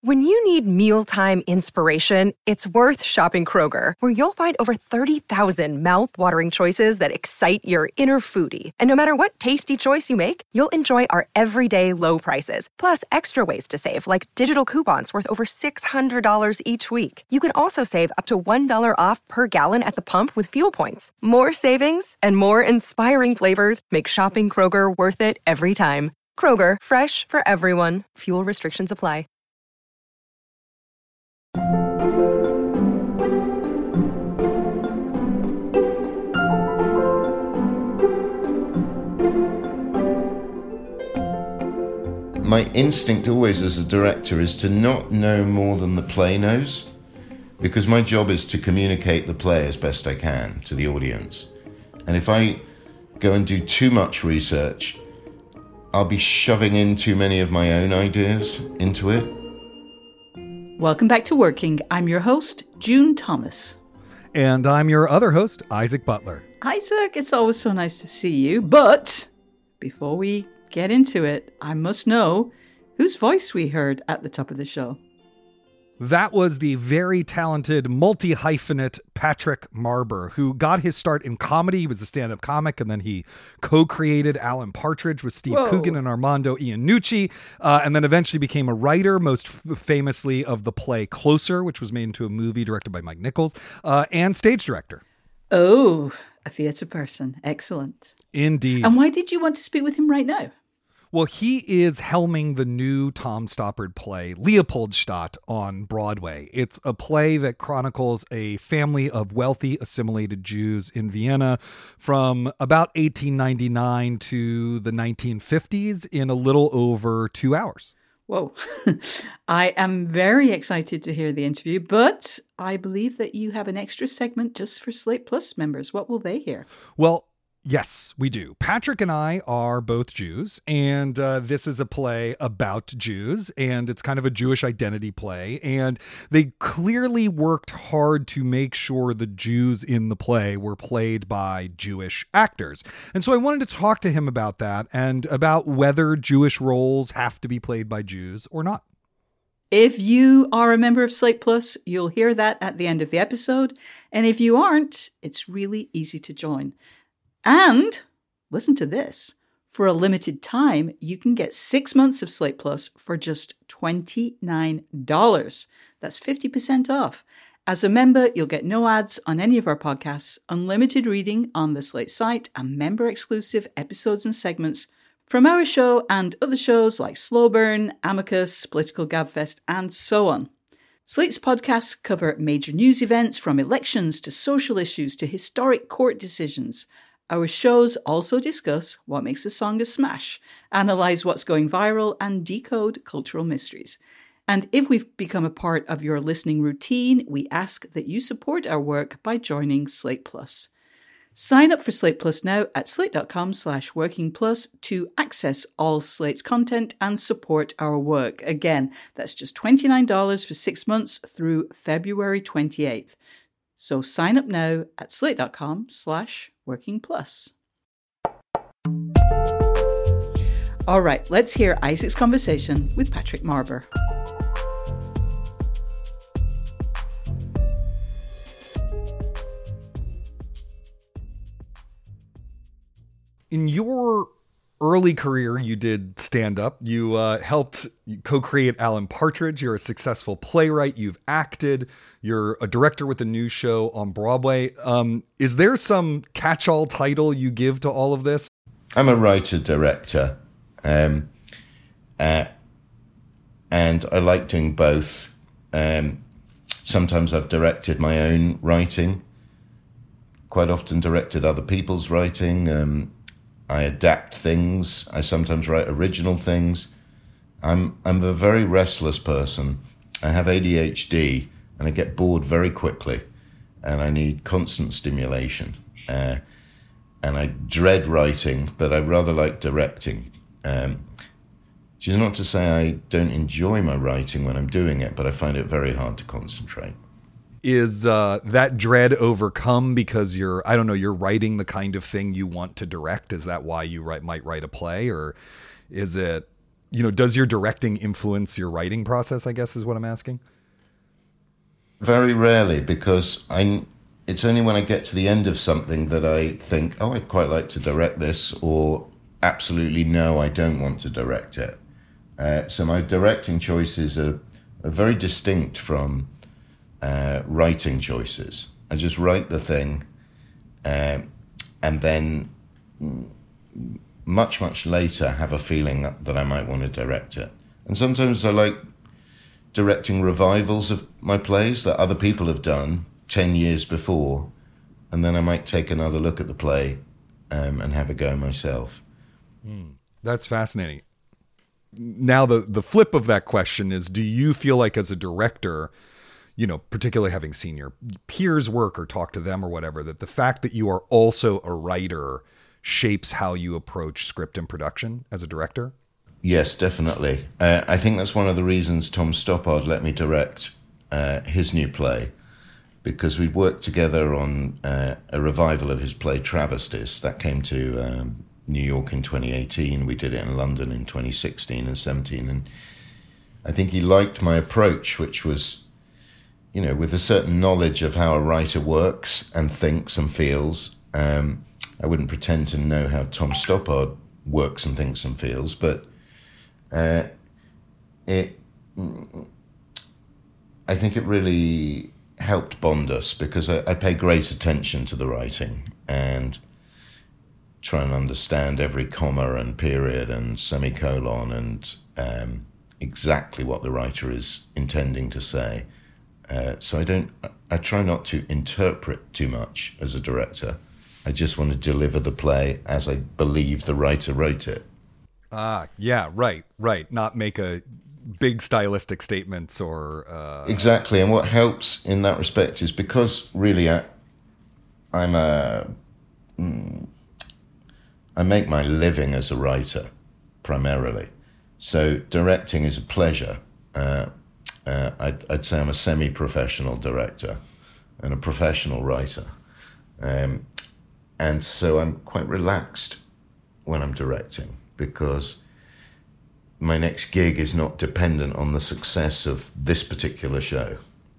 When you need mealtime inspiration, it's worth shopping Kroger, where you'll find over 30,000 mouth-watering choices that excite your inner foodie. And no matter what tasty choice you make, you'll enjoy our everyday low prices, plus extra ways to save, like digital coupons worth over $600 each week. You can also save up to $1 off per gallon at the pump with fuel points. More savings and more inspiring flavors make shopping Kroger worth it every time. Kroger, fresh for everyone. Fuel restrictions apply. My instinct always as a director is to not know more than the play knows, because my job is to communicate the play as best I can to the audience. And if I go and do too much research, I'll be shoving in too many of my own ideas into it. Welcome back to Working. I'm your host, June Thomas. And I'm your other host, Isaac Butler. Isaac, it's always so nice to see you, but before we get into it, I must know whose voice we heard at the top of the show. That was the very talented multi-hyphenate Patrick Marber, who got his start in comedy. He was a stand-up comic, and then he co-created Alan Partridge with Steve Coogan and Armando Iannucci, and then eventually became a writer, most famously of the play Closer, which was made into a movie directed by Mike Nichols, and stage director. Oh, a theatre person. Excellent. Indeed. And why did you want to speak with him right now? Well, he is helming the new Tom Stoppard play, Leopoldstadt, on Broadway. It's a play that chronicles a family of wealthy assimilated Jews in Vienna from about 1899 to the 1950s in a little over 2 hours. Whoa. I am very excited to hear the interview, but I believe that you have an extra segment just for Slate Plus members. What will they hear? Well, yes, we do. Patrick and I are both Jews, and this is a play about Jews, and it's kind of a Jewish identity play, and they clearly worked hard to make sure the Jews in the play were played by Jewish actors. And so I wanted to talk to him about that and about whether Jewish roles have to be played by Jews or not. If you are a member of Slate Plus, you'll hear that at the end of the episode, and if you aren't, it's really easy to join. And listen to this. For a limited time, you can get 6 months of Slate Plus for just $29. That's 50% off. As a member, you'll get no ads on any of our podcasts, unlimited reading on the Slate site, and member-exclusive episodes and segments from our show and other shows like Slow Burn, Amicus, Political Gabfest, and so on. Slate's podcasts cover major news events from elections to social issues to historic court decisions. Our shows also discuss what makes a song a smash, analyze what's going viral, and decode cultural mysteries. And if we've become a part of your listening routine, we ask that you support our work by joining Slate Plus. Sign up for Slate Plus now at slate.com/workingplus to access all Slate's content and support our work. Again, that's just $29 for 6 months through February 28th. So sign up now at slate.com/workingplus. All right, let's hear Isaac's conversation with Patrick Marber. In your early career, you did stand-up. You helped co-create Alan Partridge. You're a successful playwright. You've acted. You're a director with a new show on Broadway. Is there some catch-all title you give to all of this? I'm a writer-director, and I like doing both. Sometimes I've directed my own writing, quite often directed other people's writing. I adapt things. I sometimes write original things. I'm a very restless person. I have ADHD, and I get bored very quickly, and I need constant stimulation. And I dread writing, but I rather like directing. Which is not to say I don't enjoy my writing when I'm doing it, but I find it very hard to concentrate. Is that dread overcome because you're writing the kind of thing you want to direct? Is that why you might write a play, or is it does your directing influence your writing process, I guess is what I'm asking? Very rarely, because it's only when I get to the end of something that I think, oh, I'd quite like to direct this, or absolutely no, I don't want to direct it. So my directing choices are very distinct from writing choices. I just write the thing, and then much, much later have a feeling that I might want to direct it. And sometimes I like directing revivals of my plays that other people have done 10 years before, and then I might take another look at the play and have a go myself. That's fascinating. Now, the flip of that question is, do you feel like as a director, particularly having seen your peers work or talk to them or whatever, that the fact that you are also a writer shapes how you approach script and production as a director? Yes, definitely. I think that's one of the reasons Tom Stoppard let me direct his new play, because we'd worked together on a revival of his play Travestis that came to New York in 2018. We did it in London in 2016 and 17, and I think he liked my approach, which was, with a certain knowledge of how a writer works and thinks and feels. I wouldn't pretend to know how Tom Stoppard works and thinks and feels, but I think it really helped bond us, because I pay great attention to the writing and try and understand every comma and period and semicolon and exactly what the writer is intending to say. So I try not to interpret too much as a director. I just want to deliver the play as I believe the writer wrote it. Yeah, right. Not make a big stylistic statements or... Exactly, and what helps in that respect is because really I make my living as a writer, primarily. So directing is a pleasure. I'd say I'm a semi-professional director and a professional writer. And so I'm quite relaxed when I'm directing, because my next gig is not dependent on the success of this particular show.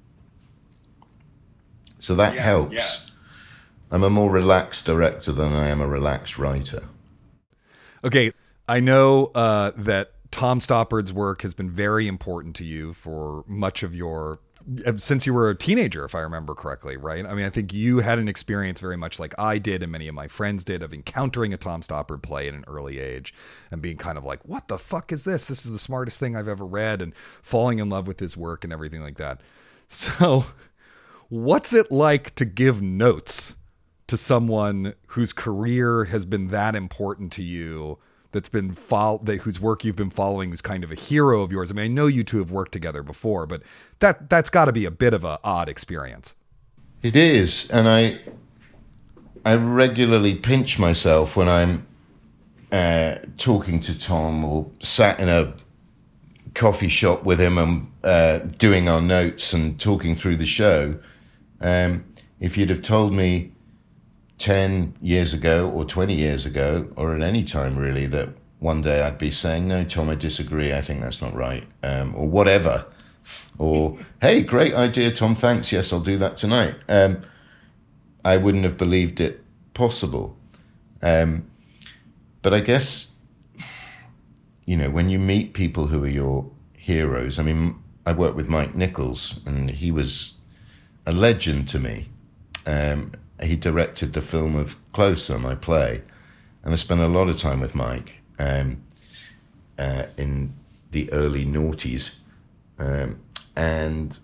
So that helps. Yeah. I'm a more relaxed director than I am a relaxed writer. Okay, I know that Tom Stoppard's work has been very important to you for much of your... since you were a teenager, if I remember correctly, right? I mean, I think you had an experience very much like I did and many of my friends did of encountering a Tom Stoppard play at an early age and being kind of like, what the fuck is this? This is the smartest thing I've ever read, and falling in love with his work and everything like that. So what's it like to give notes to someone whose career has been that important to you, that's been whose work you've been following, who's kind of a hero of yours? I mean, I know you two have worked together before, but that's got to be a bit of an odd experience. It is, and I regularly pinch myself when I'm talking to Tom or sat in a coffee shop with him and doing our notes and talking through the show. If you'd have told me 10 years ago or 20 years ago, or at any time really, that one day I'd be saying, no, Tom, I disagree, I think that's not right, or whatever, or, hey, great idea, Tom, thanks, yes, I'll do that tonight, I wouldn't have believed it possible. But I guess, when you meet people who are your heroes, I mean, I worked with Mike Nichols, and he was a legend to me. He directed the film of Closer, my play, and I spent a lot of time with Mike in the early noughties. And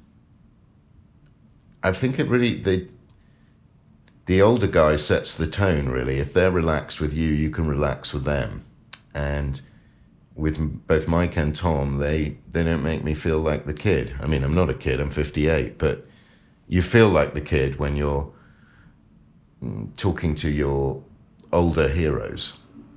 I think it really, the older guy sets the tone, really. If they're relaxed with you, you can relax with them. And with both Mike and Tom, they don't make me feel like the kid. I mean, I'm not a kid, I'm 58, but you feel like the kid when you're talking to your older heroes.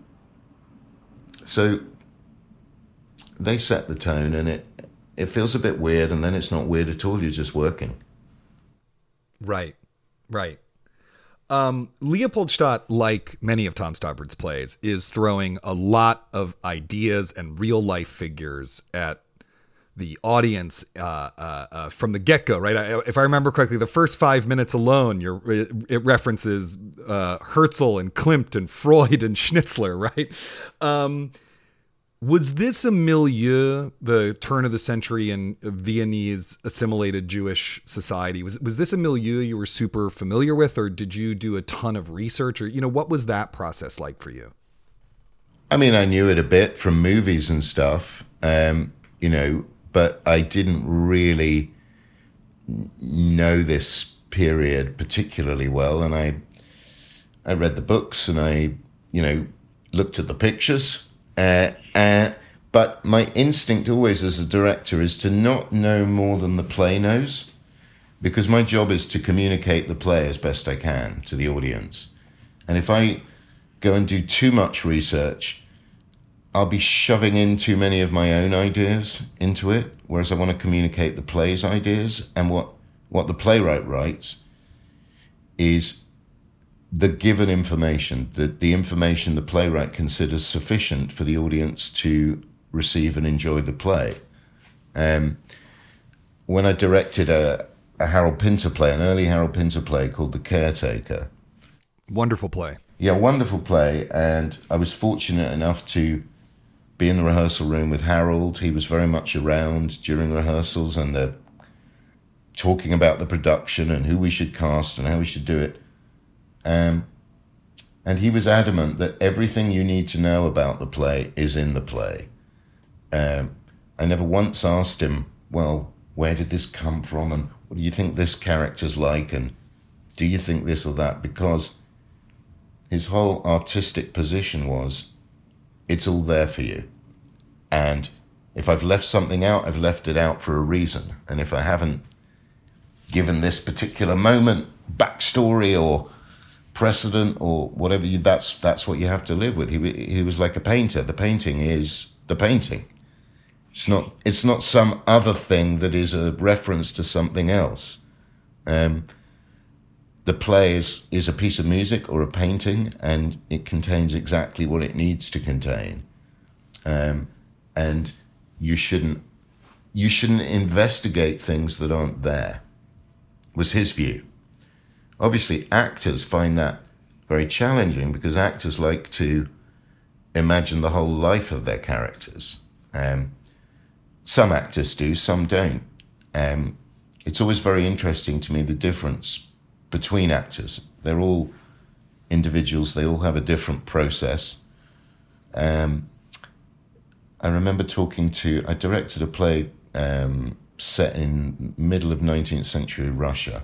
So they set the tone, and it feels a bit weird, and then it's not weird at all. You're just working. Right. Leopoldstadt, like many of Tom Stoppard's plays, is throwing a lot of ideas and real life figures at the audience from the get-go, right? If I remember correctly, the first 5 minutes alone, it references Herzl and Klimt and Freud and Schnitzler, right? Was this a milieu, the turn of the century in Viennese assimilated Jewish society? Was this a milieu you were super familiar with, or did you do a ton of research, or what was that process like for you? I mean, I knew it a bit from movies and stuff, but I didn't really know this period particularly well. And I read the books and I looked at the pictures. But my instinct always as a director is to not know more than the play knows, because my job is to communicate the play as best I can to the audience. And if I go and do too much research, I'll be shoving in too many of my own ideas into it, whereas I want to communicate the play's ideas. And what the playwright writes is the given information, the information the playwright considers sufficient for the audience to receive and enjoy the play. When I directed a Harold Pinter play, an early Harold Pinter play called The Caretaker. Wonderful play. Yeah, wonderful play. And I was fortunate enough to be in the rehearsal room with Harold. He was very much around during rehearsals and talking about the production and who we should cast and how we should do it. And he was adamant that everything you need to know about the play is in the play. I never once asked him, well, where did this come from? And what do you think this character's like? And do you think this or that? Because his whole artistic position was, it's all there for you. And if I've left something out, I've left it out for a reason. And if I haven't given this particular moment backstory or precedent or whatever, that's what you have to live with. He was like a painter. The painting is the painting. It's not some other thing that is a reference to something else. The play is a piece of music or a painting, and it contains exactly what it needs to contain. And you shouldn't investigate things that aren't there, was his view. Obviously, actors find that very challenging because actors like to imagine the whole life of their characters. Some actors do, some don't. It's always very interesting to me, the difference between actors. They're all individuals, they all have a different process. I remember I directed a play set in middle of 19th century Russia.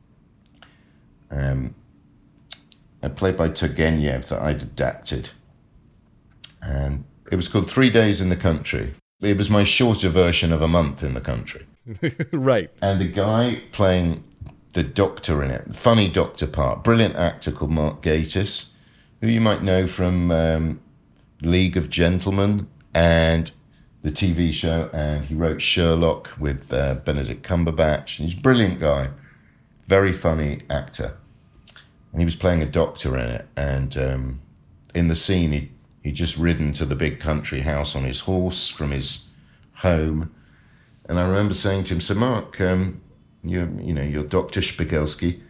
A play by Turgenev that I'd adapted. And it was called 3 Days in the Country. It was my shorter version of a month in the country. Right. And the guy playing the doctor in it, funny doctor part, brilliant actor called Mark Gatiss, who you might know from League of Gentlemen and the TV show, and he wrote Sherlock with Benedict Cumberbatch. And he's a brilliant guy, very funny actor. And he was playing a doctor in it, and in the scene he'd just ridden to the big country house on his horse from his home. And I remember saying to him, so Mark, you're Dr. Szpigelski.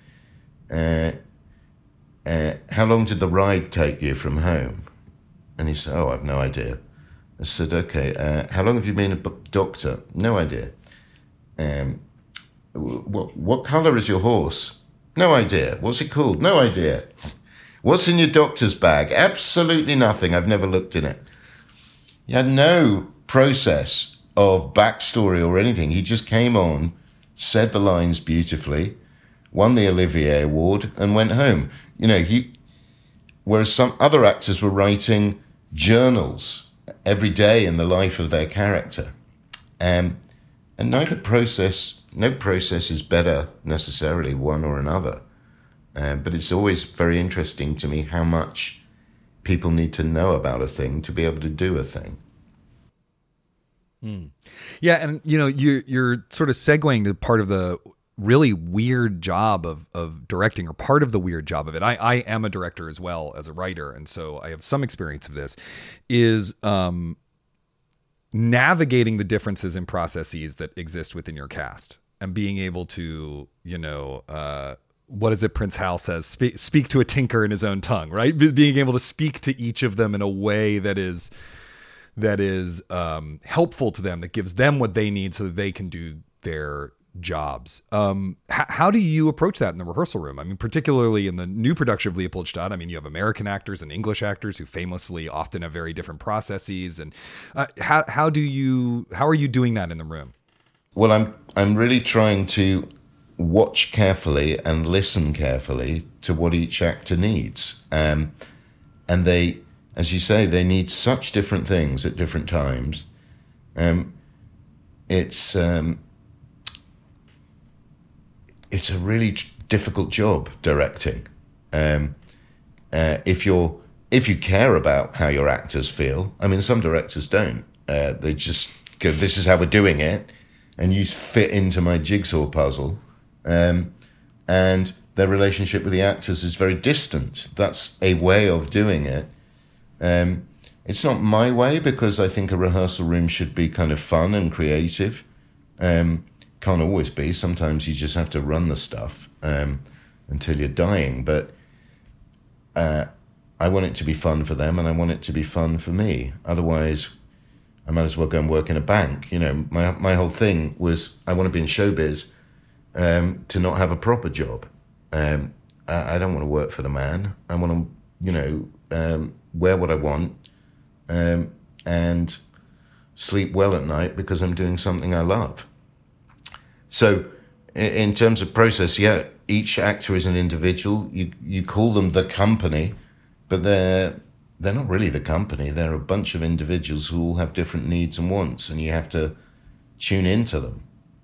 How long did the ride take you from home? And he said, I've no idea. I said, okay, how long have you been a doctor? No idea. What colour is your horse? No idea. What's it called? No idea. What's in your doctor's bag? Absolutely nothing. I've never looked in it. He had no process of backstory or anything. He just came on, said the lines beautifully, won the Olivier Award, and went home. Whereas some other actors were writing journals every day in the life of their character. And no process is better necessarily, one or another. But it's always very interesting to me how much people need to know about a thing to be able to do a thing. Yeah, and you're sort of segueing to part of the really weird job of directing, or part of the weird job of it. I am a director as well as a writer, and so I have some experience of this, is navigating the differences in processes that exist within your cast and being able to, what is it Prince Hal says? Speak to a tinker in his own tongue, right? Being able to speak to each of them in a way that is helpful to them, that gives them what they need so that they can do their jobs. How do you approach that in the rehearsal room? I mean, particularly in the new production of Leopoldstadt, I mean, you have American actors and English actors who famously often have very different processes. And how are you doing that in the room? Well, I'm really trying to watch carefully and listen carefully to what each actor needs. And they, as you say, they need such different things at different times. It's a really difficult job, directing. If you care about how your actors feel, I mean, some directors don't. They just go, "This is how we're doing it, and you fit into my jigsaw puzzle." And their relationship with the actors is very distant. That's a way of doing it. It's not my way, because I think a rehearsal room should be kind of fun and creative. Can't always be. Sometimes you just have to run the stuff until you're dying. But I want it to be fun for them, and I want it to be fun for me. Otherwise, I might as well go and work in a bank. My whole thing was, I want to be in showbiz to not have a proper job. I don't want to work for the man. I want to, wear what I want and sleep well at night because I'm doing something I love. So in terms of process, yeah, each actor is an individual. You call them the company, but they're not really the company. They're a bunch of individuals who all have different needs and wants, and you have to tune into them.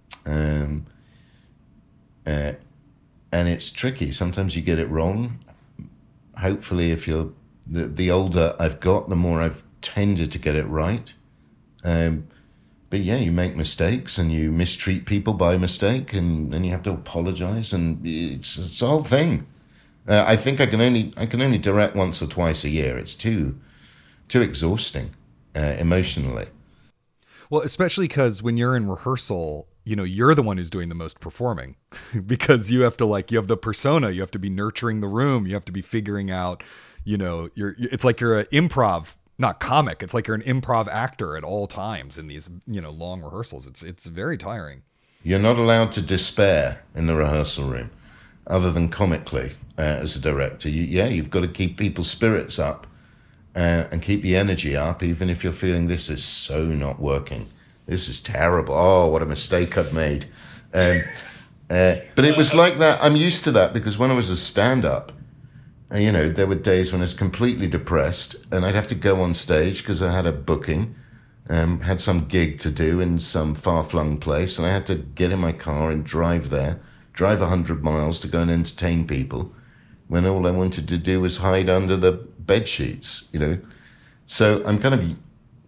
And it's tricky. Sometimes you get it wrong. Hopefully, if you're the older I've got, the more I've tended to get it right. But yeah, you make mistakes and you mistreat people by mistake, and then you have to apologize, and it's a whole thing. I think I can only direct once or twice a year. It's too exhausting emotionally. Well, especially because when you're in rehearsal, you're the one who's doing the most performing because you have the persona, you have to be nurturing the room, you have to be figuring out, it's like you're an improv, not comic. It's like you're an improv actor at all times in these, long rehearsals. It's very tiring. You're not allowed to despair in the rehearsal room, other than comically, as a director. You've got to keep people's spirits up and keep the energy up, even if you're feeling this is so not working. This is terrible. Oh, what a mistake I've made. But it was like that. I'm used to that, because when I was a stand-up, there were days when I was completely depressed, and I'd have to go on stage because I had a booking, had some gig to do in some far-flung place, and I had to get in my car and drive 100 miles to go and entertain people, when all I wanted to do was hide under the bed sheets, So I'm kind of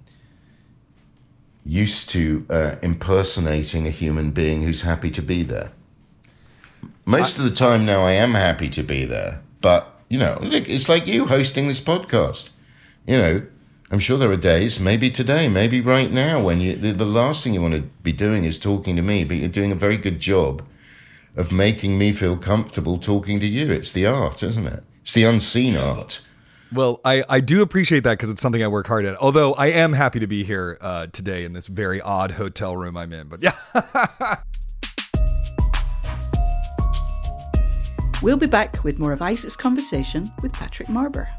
used to impersonating a human being who's happy to be there. Most of the time now I am happy to be there, but it's like you hosting this podcast. I'm sure there are days, maybe today, maybe right now, when the last thing you want to be doing is talking to me, but you're doing a very good job of making me feel comfortable talking to you. It's the art, isn't it? It's the unseen art. Well, I do appreciate that, because it's something I work hard at. Although I am happy to be here today in this very odd hotel room I'm in. But yeah. We'll be back with more of Isaac's conversation with Patrick Marber.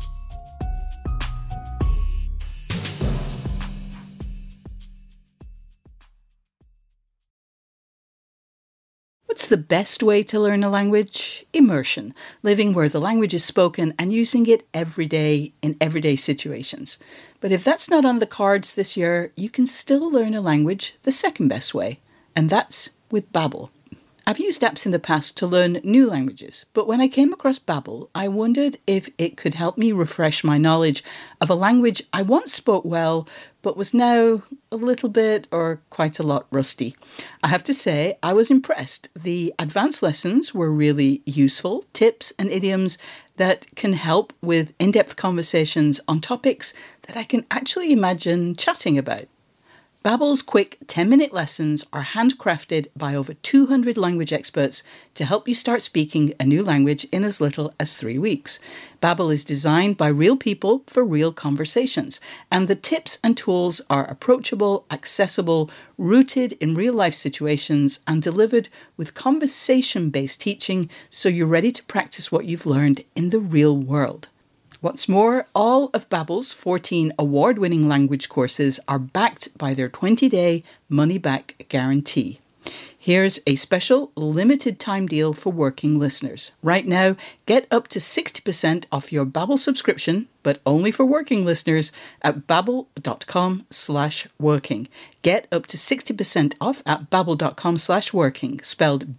What's the best way to learn a language? Immersion, living where the language is spoken and using it every day in everyday situations. But if that's not on the cards this year, you can still learn a language the second best way, and that's with Babbel. I've used apps in the past to learn new languages, but when I came across Babbel, I wondered if it could help me refresh my knowledge of a language I once spoke well, but was now a little bit or quite a lot rusty. I have to say, I was impressed. The advanced lessons were really useful, tips and idioms that can help with in-depth conversations on topics that I can actually imagine chatting about. Babbel's quick 10-minute lessons are handcrafted by over 200 language experts to help you start speaking a new language in as little as 3 weeks. Babbel is designed by real people for real conversations, and the tips and tools are approachable, accessible, rooted in real-life situations, and delivered with conversation-based teaching so you're ready to practice what you've learned in the real world. What's more, all of Babbel's 14 award-winning language courses are backed by their 20-day money-back guarantee. Here's a special limited-time deal for working listeners. Right now, get up to 60% off your Babbel subscription, but only for working listeners at babbel.com/working. Get up to 60% off at babbel.com/working, spelled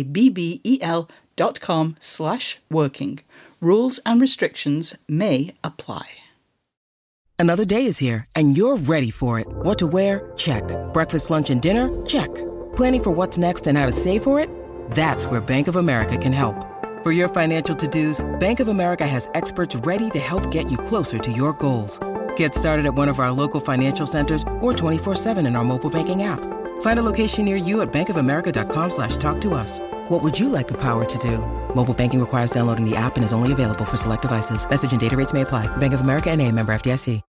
BABBEL.com/working. Rules and restrictions may apply. Another day is here, and you're ready for it. What to wear? Check. Breakfast, lunch, and dinner? Check. Planning for what's next and how to save for it? That's where Bank of America can help. For your financial to-dos, Bank of America has experts ready to help get you closer to your goals. Get started at one of our local financial centers or 24/7 in our mobile banking app. Find a location near you at bankofamerica.com/talktous. What would you like the power to do? Mobile banking requires downloading the app and is only available for select devices. Message and data rates may apply. Bank of America NA, member FDIC.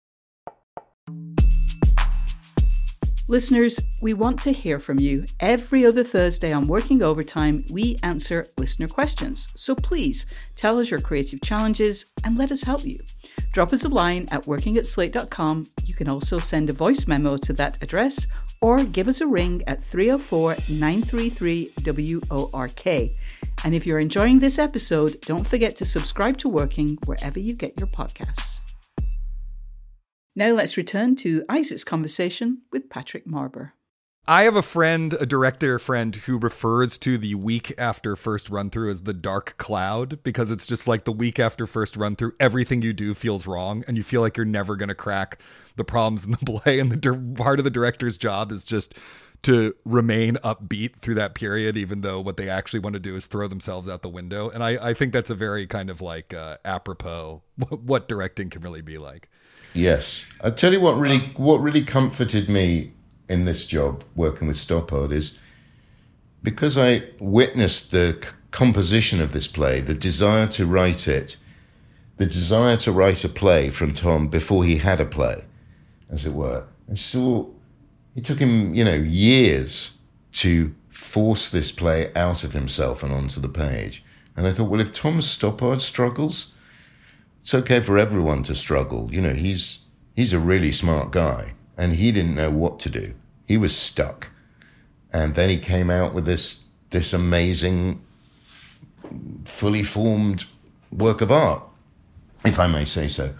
Listeners, we want to hear from you. Every other Thursday on Working Overtime, we answer listener questions. So please tell us your creative challenges and let us help you. Drop us a line at working@slate.com. You can also send a voice memo to that address or give us a ring at 304-933-WORK. And if you're enjoying this episode, don't forget to subscribe to Working wherever you get your podcasts. Now let's return to Isaac's conversation with Patrick Marber. I have a director friend, who refers to the week after first run through as the dark cloud, because it's just like the week after first run through, everything you do feels wrong and you feel like you're never going to crack the problems in the play. And the part of the director's job is just to remain upbeat through that period, even though what they actually want to do is throw themselves out the window. And I think that's a very kind of like apropos what directing can really be like. Yes. I'll tell you what really comforted me in this job, working with Stoppard, is because I witnessed the composition of this play, the desire to write it, the desire to write a play from Tom before he had a play, as it were. And so it took him, years to force this play out of himself and onto the page. And I thought, well, if Tom Stoppard struggles, it's okay for everyone to struggle. He's a really smart guy, and he didn't know what to do. He was stuck. And then he came out with this amazing, fully formed work of art, if I may say so.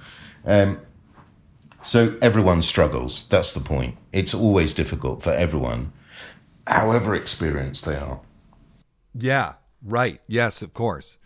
So everyone struggles. That's the point. It's always difficult for everyone, however experienced they are. Yeah, right. Yes, of course.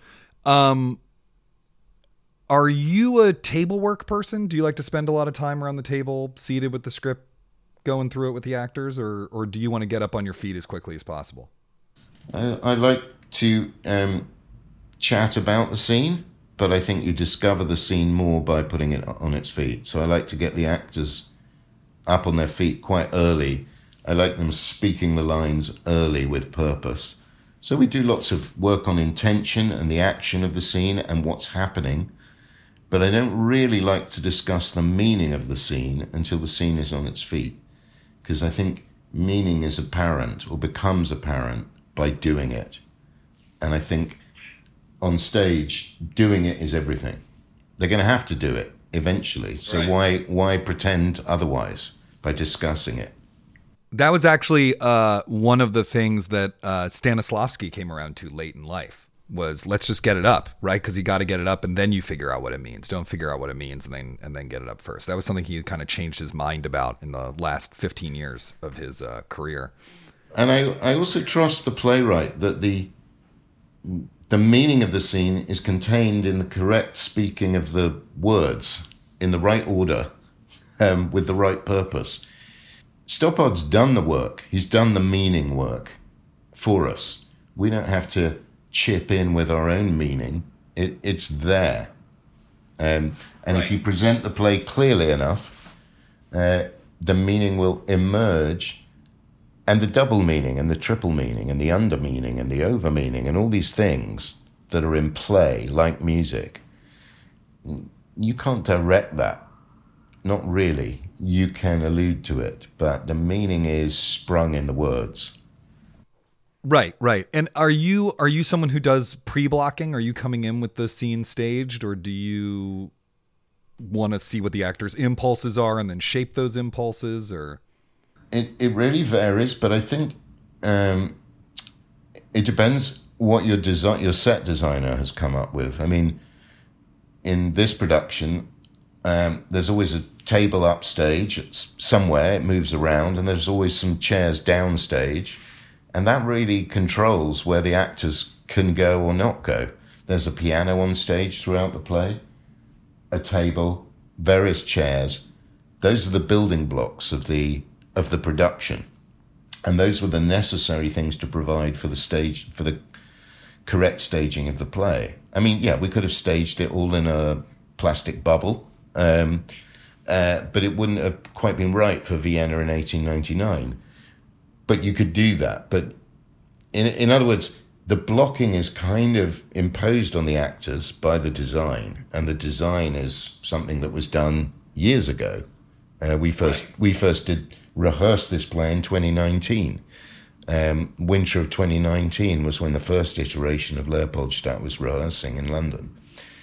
Are you a table work person? Do you like to spend a lot of time around the table, seated with the script, going through it with the actors, or do you want to get up on your feet as quickly as possible? I like to chat about the scene, but I think you discover the scene more by putting it on its feet. So I like to get the actors up on their feet quite early. I like them speaking the lines early with purpose. So we do lots of work on intention and the action of the scene and what's happening. But I don't really like to discuss the meaning of the scene until the scene is on its feet, because I think meaning is apparent or becomes apparent by doing it. And I think on stage, doing it is everything. They're going to have to do it eventually. So right. Why pretend otherwise by discussing it? That was actually one of the things that Stanislavski came around to late in life. Was let's just get it up, right? Because you got to get it up and then you figure out what it means. Don't figure out what it means and then get it up first. That was something he kind of changed his mind about in the last 15 years of his career. And I also trust the playwright that the meaning of the scene is contained in the correct speaking of the words in the right order, with the right purpose. Stoppard's done the work. He's done the meaning work for us. We don't have to chip in with our own meaning. It's there. And if you present the play clearly enough, the meaning will emerge, and the double meaning and the triple meaning and the under meaning and the over meaning and all these things that are in play, like music, you can't direct that. Not really. You can allude to it, but the meaning is sprung in the words. Right. And are you someone who does pre-blocking? Are you coming in with the scene staged, or do you want to see what the actor's impulses are and then shape those impulses? Or it really varies, but I think it depends what your set designer has come up with. I mean, in this production, there's always a table upstage. It's somewhere, it moves around, and there's always some chairs downstage, and that really controls where the actors can go or not go. There's a piano on stage throughout the play, a table, various chairs. Those are the building blocks of the production, and those were the necessary things to provide for the correct staging of the play. I mean, yeah, we could have staged it all in a plastic bubble, but it wouldn't have quite been right for Vienna in 1899. But you could do that. But in other words, the blocking is kind of imposed on the actors by the design, and the design is something that was done years ago. We first did rehearse this play in 2019. Winter of 2019 was when the first iteration of Leopoldstadt was rehearsing in London.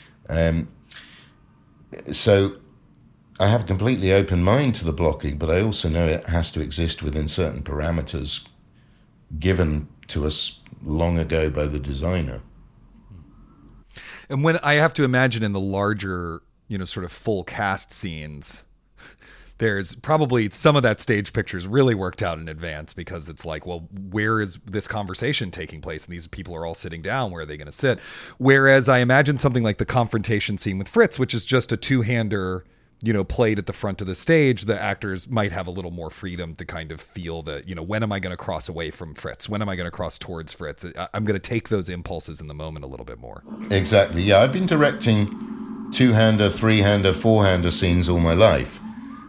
So I have a completely open mind to the blocking, but I also know it has to exist within certain parameters given to us long ago by the designer. And when I have to imagine in the larger, sort of full cast scenes, there's probably some of that stage pictures really worked out in advance, because it's like, well, where is this conversation taking place? And these people are all sitting down. Where are they going to sit? Whereas I imagine something like the confrontation scene with Fritz, which is just a two-hander, played at the front of the stage, the actors might have a little more freedom to kind of feel that, when am I going to cross away from Fritz? When am I going to cross towards Fritz? I'm going to take those impulses in the moment a little bit more. Exactly. Yeah, I've been directing two-hander, three-hander, four-hander scenes all my life.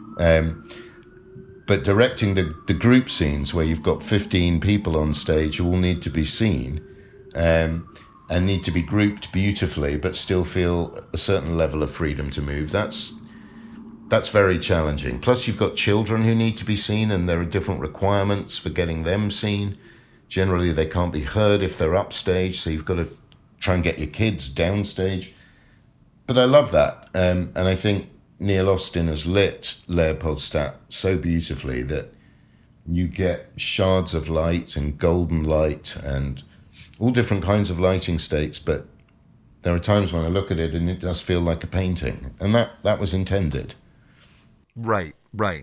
But directing the group scenes where you've got 15 people on stage who all need to be seen and need to be grouped beautifully but still feel a certain level of freedom to move, that's very challenging. Plus you've got children who need to be seen, and there are different requirements for getting them seen. Generally they can't be heard if they're upstage, so you've got to try and get your kids downstage. But I love that, and I think Neil Austin has lit Leopoldstadt so beautifully that you get shards of light and golden light and all different kinds of lighting states, but there are times when I look at it and it does feel like a painting, and that was intended. Right.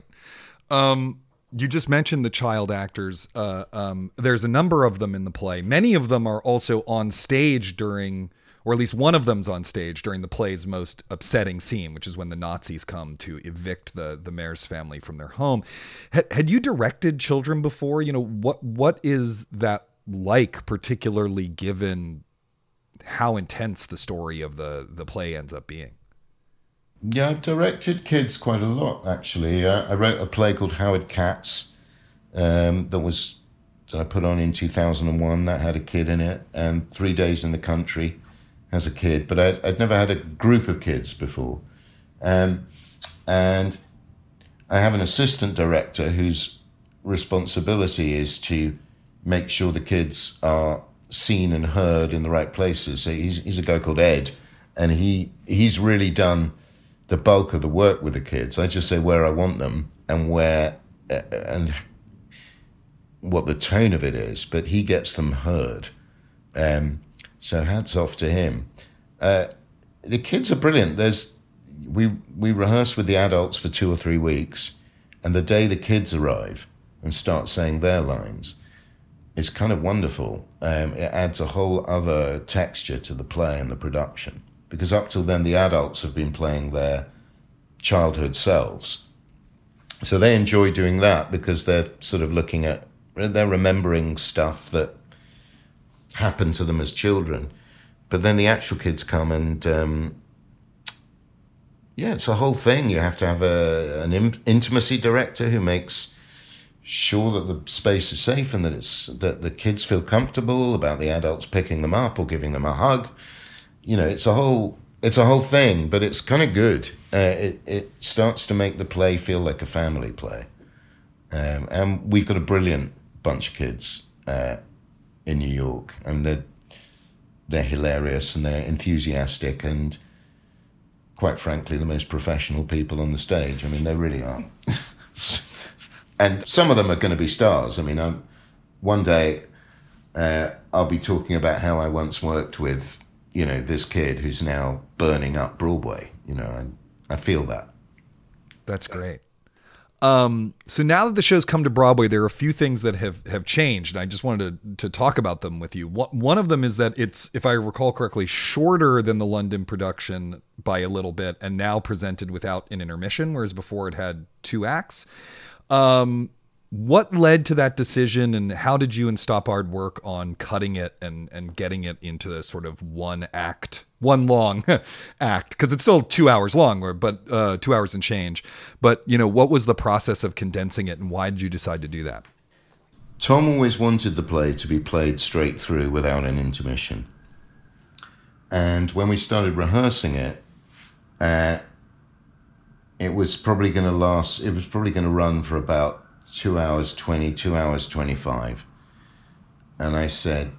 You just mentioned the child actors. There's a number of them in the play. Many of them are also on stage during, or at least one of them's on stage during the play's most upsetting scene, which is when the Nazis come to evict the mayor's family from their home. Had you directed children before? What is that like, particularly given how intense the story of the play ends up being? Yeah, I've directed kids quite a lot, actually. I wrote a play called Howard Katz that I put on in 2001. That had a kid in it, and 3 Days in the Country has a kid, but I'd never had a group of kids before. And I have an assistant director whose responsibility is to make sure the kids are seen and heard in the right places. So he's a guy called Ed, and he's really done the bulk of the work with the kids. I just say where I want them and where and what the tone of it is, but he gets them heard. So hats off to him. The kids are brilliant. We rehearse with the adults for 2 or 3 weeks, and the day the kids arrive and start saying their lines, is kind of wonderful. It adds a whole other texture to the play and the production, because up till then the adults have been playing their childhood selves. So they enjoy doing that because they're sort of they're remembering stuff that happened to them as children. But then the actual kids come and, it's a whole thing. You have to have an intimacy director who makes sure that the space is safe and that the kids feel comfortable about the adults picking them up or giving them a hug. It's a whole thing, but it's kind of good. It starts to make the play feel like a family play. And we've got a brilliant bunch of kids in New York, and they're hilarious and they're enthusiastic and, quite frankly, the most professional people on the stage. I mean, they really are. And some of them are going to be stars. I mean, one day I'll be talking about how I once worked with, this kid who's now burning up Broadway. I feel that. That's great. So now that the show's come to Broadway, there are a few things that have changed, and I just wanted to talk about them with you. One of them is that it's, if I recall correctly, shorter than the London production by a little bit, and now presented without an intermission, whereas before it had 2 acts. What led to that decision, and how did you and Stoppard work on cutting it and getting it into the sort of one long act? Because it's still 2 hours long, but 2 hours and change. But, what was the process of condensing it, and why did you decide to do that? Tom always wanted the play to be played straight through without an intermission. And when we started rehearsing it, it was probably going to run for about 2 hours 20, 2 hours 25. And I said,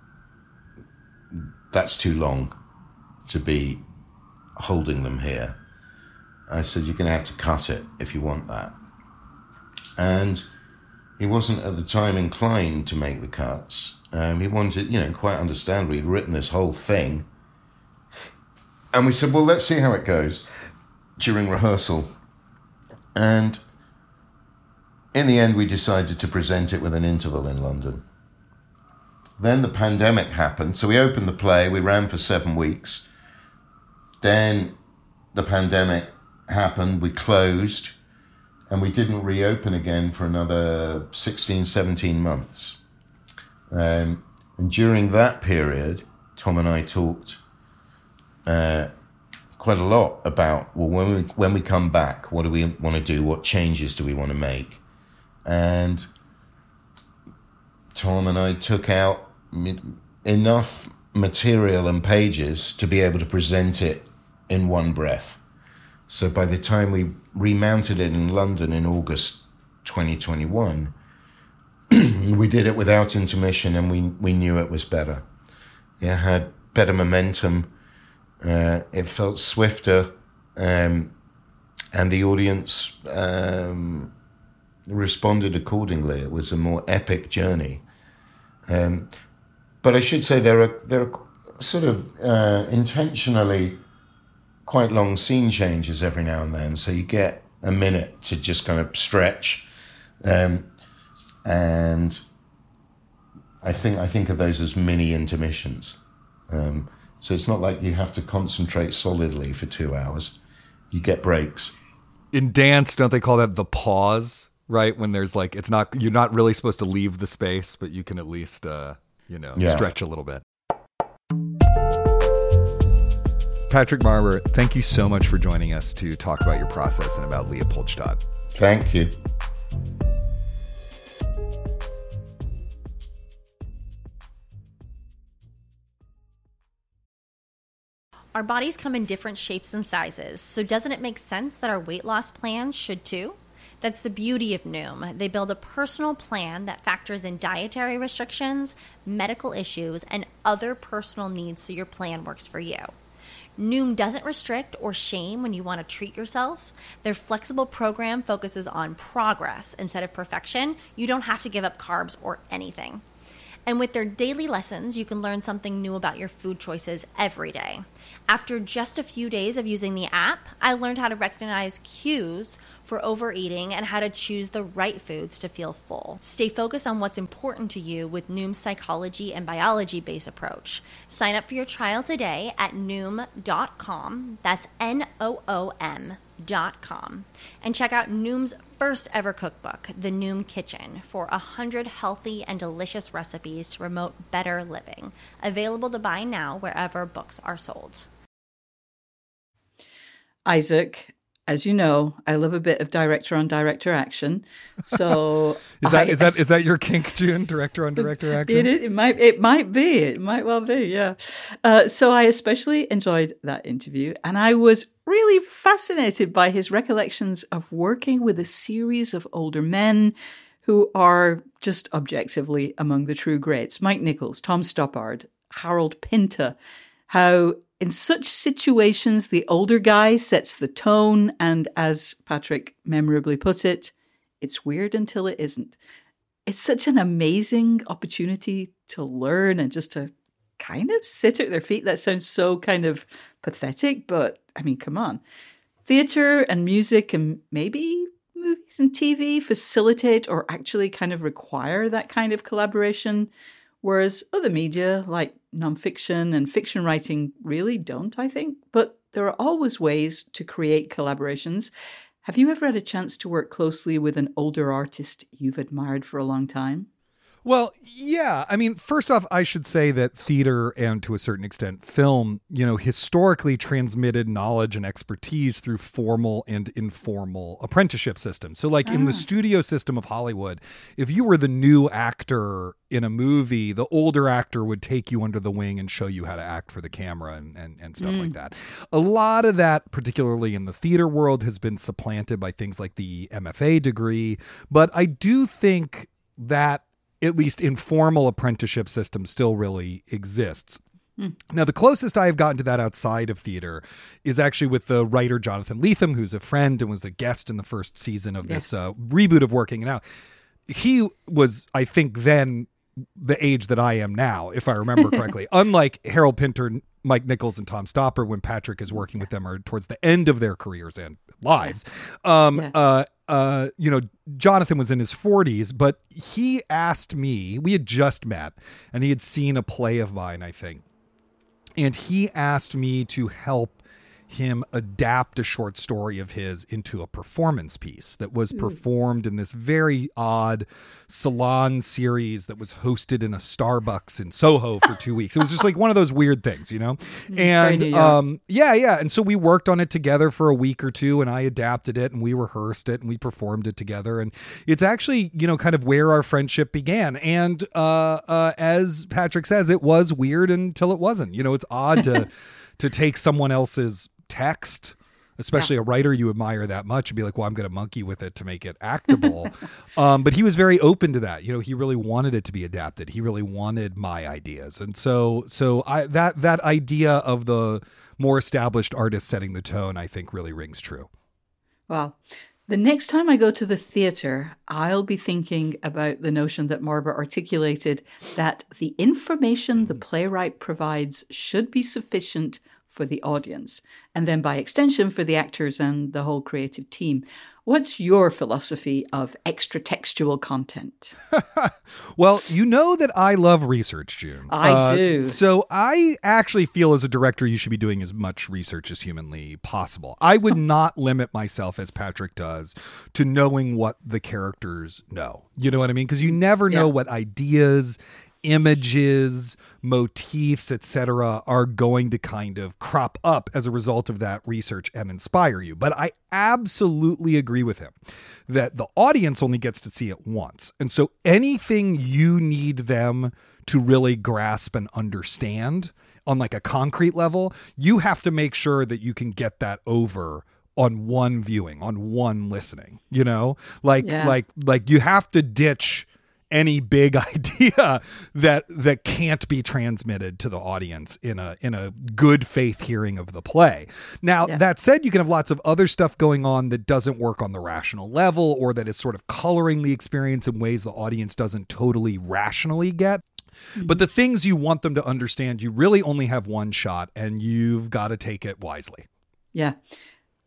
that's too long to be holding them here. I said, you're going to have to cut it if you want that. And he wasn't at the time inclined to make the cuts. He wanted, quite understandably, he'd written this whole thing. And we said, well, let's see how it goes during rehearsal. And in the end, we decided to present it with an interval in London. Then the pandemic happened. So we opened the play. We ran for 7 weeks. Then the pandemic happened. We closed. And we didn't reopen again for another 16, 17 months. And during that period, Tom and I talked quite a lot about, well, when we come back, what do we want to do? What changes do we want to make? And Tom and I took out enough material and pages to be able to present it in one breath. So by the time we remounted it in London in August 2021, we did it without intermission, and we knew it was better. It had better momentum. It felt swifter, and the audience responded accordingly. It was a more epic journey. But I should say there are sort of intentionally quite long scene changes every now and then, so you get a minute to just kind of stretch. And I think of those as mini intermissions. So it's not like you have to concentrate solidly for 2 hours. You get breaks. In dance, don't they call that the pause? Right? When there's like, you're not really supposed to leave the space, but you can at least, stretch a little bit. Patrick Barber, thank you so much for joining us to talk about your process and about Leopoldstadt. Thank you. Our bodies come in different shapes and sizes, so doesn't it make sense that our weight loss plans should too? That's the beauty of Noom. They build a personal plan that factors in dietary restrictions, medical issues, and other personal needs so your plan works for you. Noom doesn't restrict or shame when you want to treat yourself. Their flexible program focuses on progress instead of perfection. You don't have to give up carbs or anything. And with their daily lessons, you can learn something new about your food choices every day. After just a few days of using the app, I learned how to recognize cues for overeating and how to choose the right foods to feel full. Stay focused on what's important to you with Noom's psychology and biology-based approach. Sign up for your trial today at Noom.com. That's Noom.com. And check out Noom's first ever cookbook, The Noom Kitchen, for 100 healthy and delicious recipes to promote better living. Available to buy now wherever books are sold. Isaac, as you know, I love a bit of director on director action. So is that your kink, June? Director on director action? It might be. It might well be. Yeah. So I especially enjoyed that interview, and I was really fascinated by his recollections of working with a series of older men who are just objectively among the true greats: Mike Nichols, Tom Stoppard, Harold Pinter. How in such situations, the older guy sets the tone, and as Patrick memorably put it, it's weird until it isn't. It's such an amazing opportunity to learn and just to kind of sit at their feet. That sounds so kind of pathetic, but I mean, come on. Theatre and music and maybe movies and TV facilitate or actually kind of require that kind of collaboration, whereas other media like nonfiction and fiction writing really don't, I think. But there are always ways to create collaborations. Have you ever had a chance to work closely with an older artist you've admired for a long time? Well, yeah. I mean, first off, I should say that theater and to a certain extent film, historically transmitted knowledge and expertise through formal and informal apprenticeship systems. So like in the studio system of Hollywood, if you were the new actor in a movie, the older actor would take you under the wing and show you how to act for the camera and stuff like that. A lot of that, particularly in the theater world, has been supplanted by things like the MFA degree. But I do think that at least informal apprenticeship system still really exists. Now, the closest I have gotten to that outside of theater is actually with the writer Jonathan Lethem, who's a friend and was a guest in the first season of this reboot of Working It Out. He was, I think, then the age that I am now, if I remember correctly. Unlike Harold Pinter, Mike Nichols, and Tom Stoppard, when Patrick is working with them, are towards the end of their careers and lives. Jonathan was in his 40s, but he asked me, we had just met, and he had seen a play of mine, I think. And he asked me to help him adapt a short story of his into a performance piece that was performed in this very odd salon series that was hosted in a Starbucks in Soho for 2 weeks. It was just like one of those weird things, And And so we worked on it together for a week or two, and I adapted it and we rehearsed it and we performed it together. And it's actually, kind of where our friendship began. And as Patrick says, it was weird until it wasn't. It's odd to take someone else's text, especially a writer you admire that much, and be like, well, I'm going to monkey with it to make it actable. But he was very open to that. He really wanted it to be adapted. He really wanted my ideas. And so that idea of the more established artist setting the tone, I think really rings true. Wow. The next time I go to the theatre, I'll be thinking about the notion that Marber articulated, that the information the playwright provides should be sufficient for the audience, and then by extension for the actors and the whole creative team. What's your philosophy of extra textual content? Well, that I love research, June. I do. So I actually feel as a director, you should be doing as much research as humanly possible. I would not limit myself, as Patrick does, to knowing what the characters know. You know what I mean? Because you never know what ideas, images, motifs, etc. are going to kind of crop up as a result of that research and inspire you. But I absolutely agree with him that the audience only gets to see it once. And so anything you need them to really grasp and understand on like a concrete level, you have to make sure that you can get that over on one viewing, on one listening, like you have to ditch any big idea that can't be transmitted to the audience in a good faith hearing of the play. Now, that said, you can have lots of other stuff going on that doesn't work on the rational level, or that is sort of coloring the experience in ways the audience doesn't totally rationally get. But the things you want them to understand, you really only have one shot, and you've got to take it wisely. Yeah.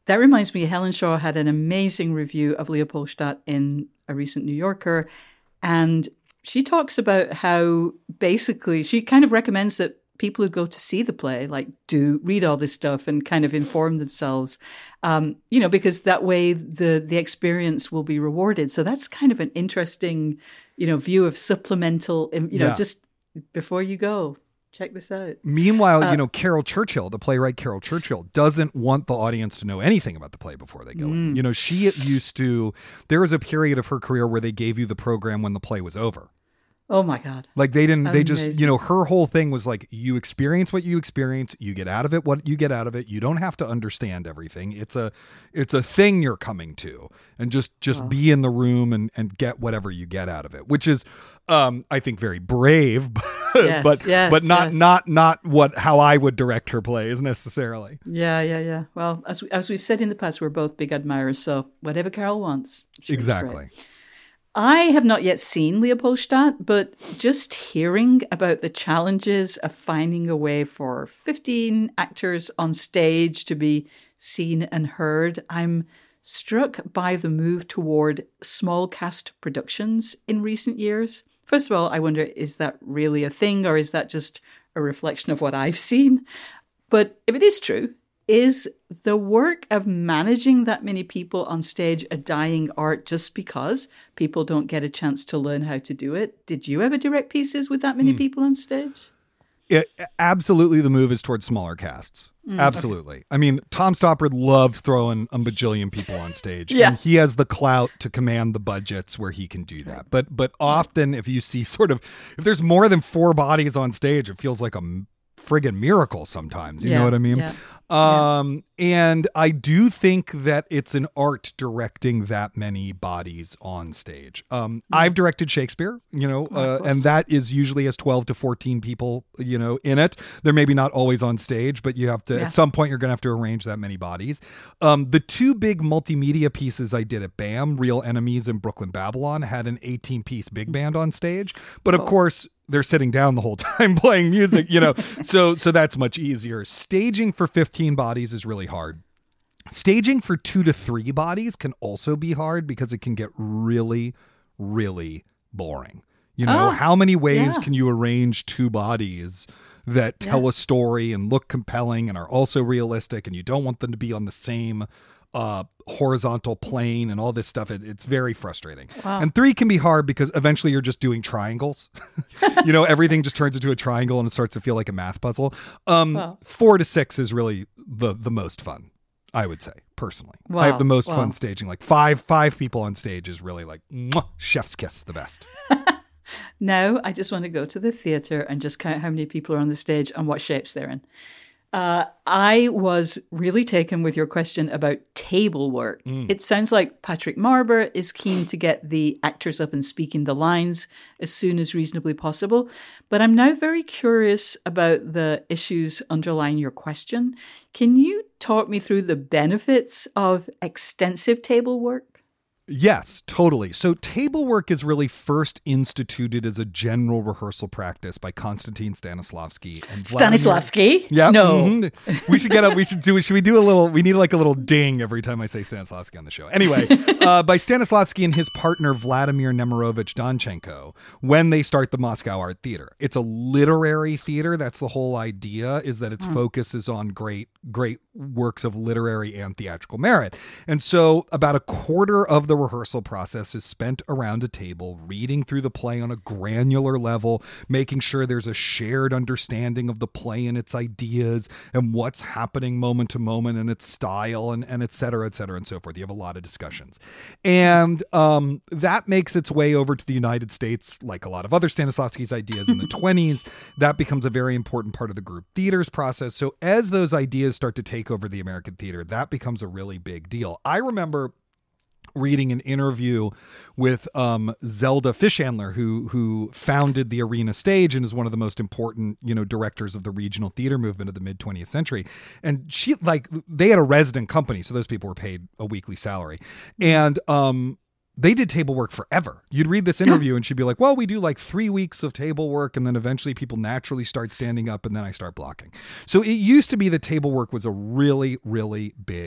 That reminds me, Helen Shaw had an amazing review of Leopoldstadt in a recent New Yorker. And she talks about how basically she kind of recommends that people who go to see the play, like, do read all this stuff and kind of inform themselves, because that way the experience will be rewarded. So that's kind of an interesting, view of supplemental, just before you go, check this out. Meanwhile, Carol Churchill, the playwright Carol Churchill, doesn't want the audience to know anything about the play before they go in. She used to, there was a period of her career where they gave you the program when the play was over. Oh my God. Like they didn't, Amazing. they just, her whole thing was like, you experience what you experience, you get out of it what you get out of it. You don't have to understand everything. It's a thing you're coming to, and just be in the room and get whatever you get out of it, which is, I think, very brave, but not how I would direct her plays necessarily. Yeah. Well, as we've said in the past, we're both big admirers. So whatever Carol wants. Exactly. I have not yet seen Leopoldstadt, but just hearing about the challenges of finding a way for 15 actors on stage to be seen and heard, I'm struck by the move toward small cast productions in recent years. First of all, I wonder, is that really a thing, or is that just a reflection of what I've seen? But if it is true, is the work of managing that many people on stage a dying art just because people don't get a chance to learn how to do it? Did you ever direct pieces with that many people on stage? Absolutely, the move is towards smaller casts. Absolutely. Okay. I mean, Tom Stoppard loves throwing a bajillion people on stage. And he has the clout to command the budgets where he can do that. But often if you see if there's more than 4 bodies on stage, it feels like a friggin' miracle sometimes. You know what I mean? And I do think that it's an art directing that many bodies on stage. I've directed Shakespeare, and that is usually has 12 to 14 people, in it. They're maybe not always on stage, but you have to, at some point, you're going to have to arrange that many bodies. The 2 big multimedia pieces I did at BAM, Real Enemies and Brooklyn Babylon, had an 18-piece big band on stage. But of course, they're sitting down the whole time playing music, so that's much easier. Staging for 15 bodies is really hard. Staging for 2 to 3 bodies can also be hard because it can get really, really boring. How many ways can you arrange 2 bodies that tell a story and look compelling and are also realistic, and you don't want them to be on the same horizontal plane and all this stuff? It's very frustrating. Wow. And 3 can be hard because eventually you're just doing triangles. Everything just turns into a triangle and it starts to feel like a math puzzle. 4 to 6 is really the most fun, I would say, personally. Wow. I have the most fun staging. Like five people on stage is really like chef's kiss, the best. Now I just want to go to the theater and just count how many people are on the stage and what shapes they're in. I was really taken with your question about table work. It sounds like Patrick Marber is keen to get the actors up and speaking the lines as soon as reasonably possible. But I'm now very curious about the issues underlying your question. Can you talk me through the benefits of extensive table work? Yes, totally. So table work is really first instituted as a general rehearsal practice by Konstantin Stanislavski. And Stanislavski? Yeah. No. Mm-hmm. We need like a little ding every time I say Stanislavski on the show. Anyway, by Stanislavski and his partner Vladimir Nemirovich Donchenko when they start the Moscow Art Theater. It's a literary theater. That's the whole idea, is that its focus is on great works of literary and theatrical merit. And so about a quarter of the rehearsal process is spent around a table, reading through the play on a granular level, making sure there's a shared understanding of the play and its ideas and what's happening moment to moment and its style and et cetera, and so forth. You have a lot of discussions. And that makes its way over to the United States, like a lot of other Stanislavski's ideas in the 20s. That becomes a very important part of the group theaters process. So as those ideas start to take over the American theater, that becomes a really big deal. I remember reading an interview with Zelda Fischhandler, who founded the Arena Stage and is one of the most important, directors of the regional theater movement of the mid 20th century. And they had a resident company, so those people were paid a weekly salary. And they did table work forever. You'd read this interview and she'd be like, well, we do like 3 weeks of table work, and then eventually people naturally start standing up, and then I start blocking. So it used to be that table work was a really, really big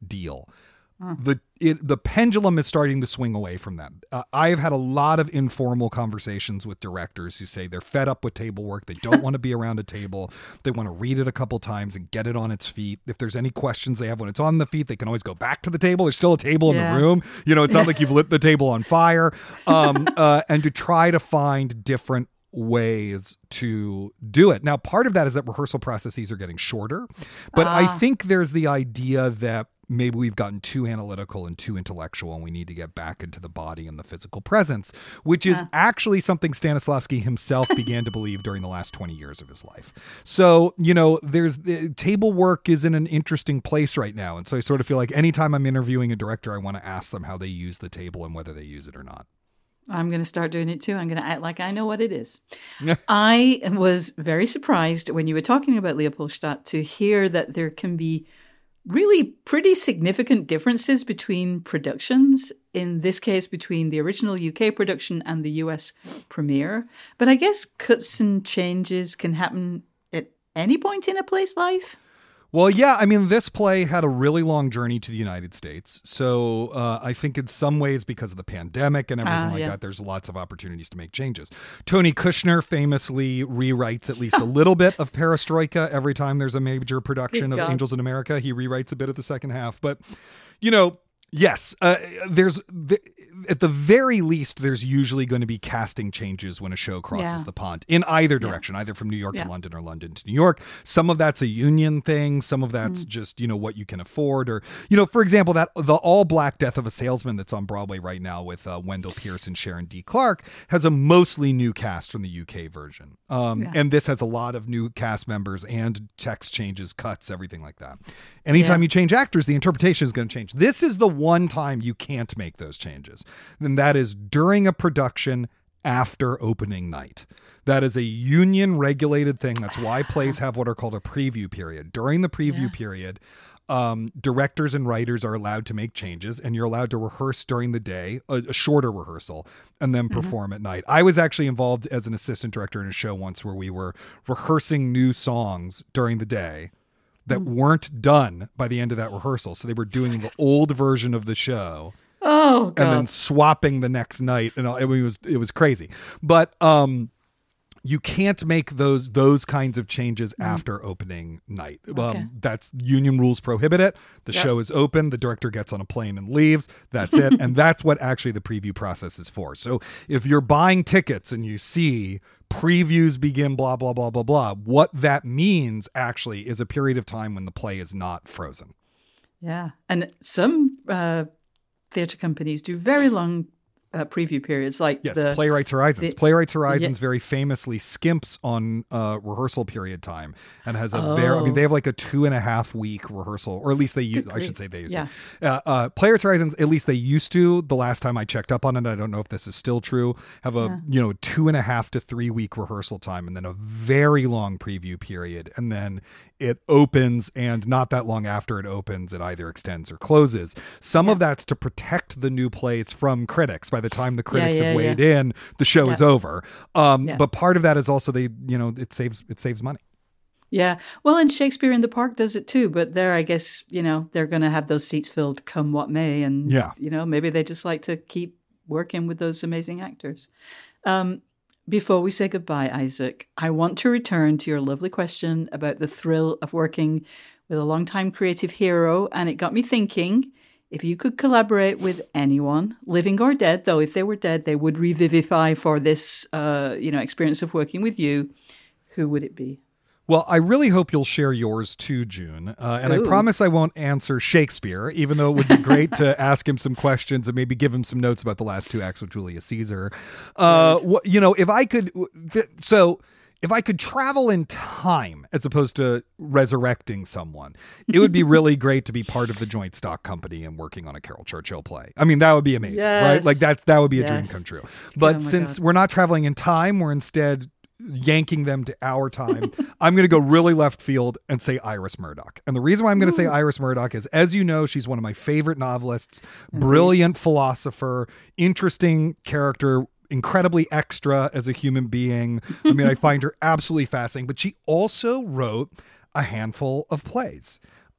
deal. The pendulum is starting to swing away from that. I have had a lot of informal conversations with directors who say they're fed up with table work. They don't want to be around a table. They want to read it a couple times and get it on its feet. If there's any questions they have when it's on the feet, they can always go back to the table. There's still a table in the room. You know, it's not like you've lit the table on fire. And to try to find different ways to do it. Now, part of that is that rehearsal processes are getting shorter, but I think there's the idea that maybe we've gotten too analytical and too intellectual and we need to get back into the body and the physical presence, which is actually something Stanislavski himself began to believe during the last 20 years of his life. So, you know, table work is in an interesting place right now. And so I sort of feel like anytime I'm interviewing a director, I want to ask them how they use the table and whether they use it or not. I'm going to start doing it too. I'm going to act like I know what it is. I was very surprised when you were talking about Leopoldstadt to hear that there can be really pretty significant differences between productions, in this case between the original UK production and the US premiere. But I guess cuts and changes can happen at any point in a play's life. Well, yeah, I mean, this play had a really long journey to the United States. So I think in some ways, because of the pandemic and everything like that, there's lots of opportunities to make changes. Tony Kushner famously rewrites at least a little bit of Perestroika every time there's a major production of Angels in America. He rewrites a bit of the second half. But, you know, yes, at the very least, there's usually going to be casting changes when a show crosses the pond in either direction, either from New York to London or London to New York. Some of that's a union thing. Some of that's just, you know, what you can afford. Or, you know, for example, that the All Black Death of a Salesman that's on Broadway right now with Wendell Pierce and Sharon D. Clarke has a mostly new cast from the UK version. And this has a lot of new cast members and text changes, cuts, everything like that. Anytime you change actors, the interpretation is going to change. This is the one time you can't make those changes. And that is during a production after opening night. That is a union regulated thing. That's why plays have what are called a preview period. During the preview period, directors and writers are allowed to make changes, and you're allowed to rehearse during the day, a shorter rehearsal, and then perform at night. I was actually involved as an assistant director in a show once where we were rehearsing new songs during the day that weren't done by the end of that rehearsal. So they were doing the old version of the show. Oh, God. And then swapping the next night, and it was crazy. But you can't make those kinds of changes after opening night. That's union rules prohibit it. The show is open. The director gets on a plane and leaves. That's it. And that's what actually the preview process is for. So if you're buying tickets and you see previews begin, blah, blah, blah, blah, blah, what that means actually is a period of time when the play is not frozen. Yeah. And some theatre companies do very long preview periods, like Playwrights Horizons. Playwrights Horizons very famously skimps on rehearsal period time and has a they have like a 2.5 week rehearsal, or at least they use. I should say they use. Playwrights Horizons, at least they used to. The last time I checked up on it, I don't know if this is still true. Have a 2.5 to 3 week rehearsal time, and then a very long preview period, and then it opens, and not that long after it opens, it either extends or closes. Some of that's to protect the new plays from critics. By the time the critics have weighed in, the show is over. But part of that is also it saves money. Yeah. Well, and Shakespeare in the Park does it too. But there, I guess, they're going to have those seats filled come what may. And, maybe they just like to keep working with those amazing actors. Before we say goodbye, Isaac, I want to return to your lovely question about the thrill of working with a longtime creative hero. And it got me thinking, if you could collaborate with anyone, living or dead, though if they were dead, they would revivify for this experience of working with you, who would it be? Well, I really hope you'll share yours too, June. And I promise I won't answer Shakespeare, even though it would be great to ask him some questions and maybe give him some notes about the last 2 acts of Julius Caesar. If I could travel in time as opposed to resurrecting someone, it would be really great to be part of the joint stock company and working on a Carol Churchill play. I mean, that would be amazing, right? Like that would be a dream come true. But since we're not traveling in time, we're instead yanking them to our time. I'm going to go really left field and say Iris Murdoch. And the reason why I'm going to say Iris Murdoch is, as you know, she's one of my favorite novelists, brilliant philosopher, interesting character, incredibly extra as a human being. I mean, I find her absolutely fascinating, but she also wrote a handful of plays.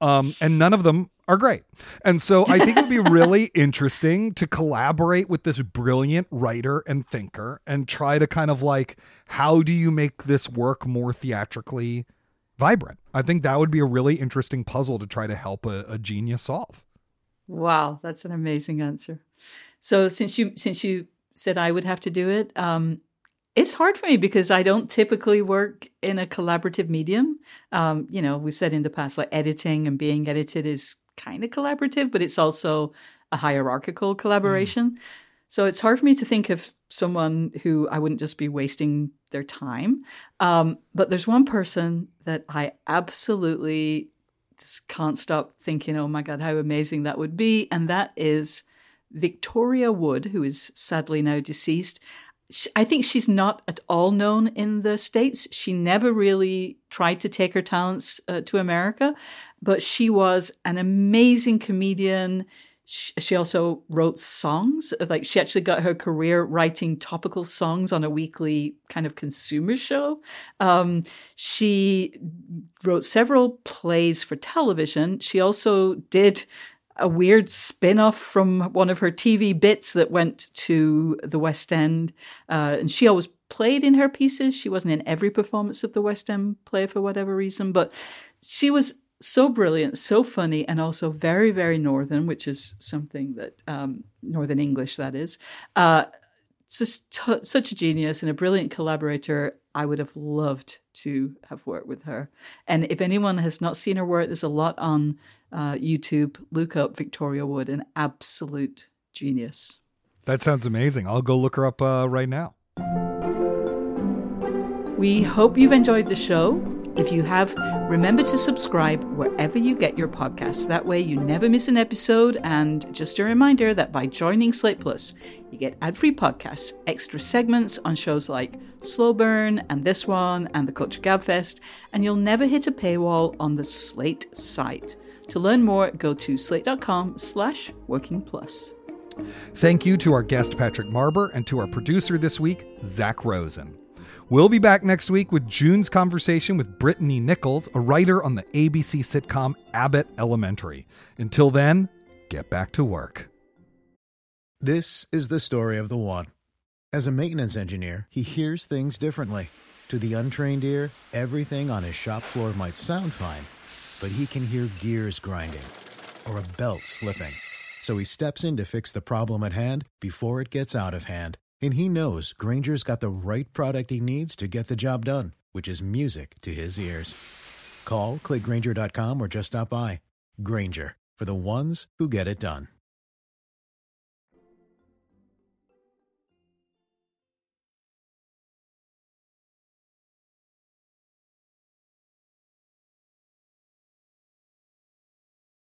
and none of them are great. And so I think it would be really interesting to collaborate with this brilliant writer and thinker and try to kind of like, how do you make this work more theatrically vibrant? I think that would be a really interesting puzzle to try to help a genius solve. Wow, that's an amazing answer. So since you said I would have to do it, it's hard for me because I don't typically work in a collaborative medium. We've said in the past, like editing and being edited is kind of collaborative, but it's also a hierarchical collaboration. So it's hard for me to think of someone who I wouldn't just be wasting their time. But there's one person that I absolutely just can't stop thinking, oh my God, how amazing that would be. And that is Victoria Wood, who is sadly now deceased. I think she's not at all known in the States. She never really tried to take her talents to America, but she was an amazing comedian. She also wrote songs. Like, she actually got her career writing topical songs on a weekly kind of consumer show. She wrote several plays for television. She also did a weird spin-off from one of her TV bits that went to the West End. And she always played in her pieces. She wasn't in every performance of the West End play for whatever reason, but she was so brilliant, so funny, and also very, very Northern, which is something that, Northern English, that is. Just such a genius and a brilliant collaborator. I would have loved to have worked with her. And if anyone has not seen her work, there's a lot on YouTube. Look up Victoria Wood, an absolute genius. That sounds amazing. I'll go look her up right now. We hope you've enjoyed the show. If you have, remember to subscribe wherever you get your podcasts. That way you never miss an episode. And just a reminder that by joining Slate Plus, you get ad-free podcasts, extra segments on shows like Slow Burn and this one and the Culture Gabfest, and you'll never hit a paywall on the Slate site. To learn more, go to slate.com/workingplus. Thank you to our guest, Patrick Marber, and to our producer this week, Zach Rosen. We'll be back next week with June's conversation with Brittany Nichols, a writer on the ABC sitcom Abbott Elementary. Until then, get back to work. This is the story of the one. As a maintenance engineer, he hears things differently. To the untrained ear, everything on his shop floor might sound fine, but he can hear gears grinding or a belt slipping. So he steps in to fix the problem at hand before it gets out of hand. And he knows Grainger's got the right product he needs to get the job done, which is music to his ears. Call, click Grainger.com, or just stop by. Grainger, for the ones who get it done.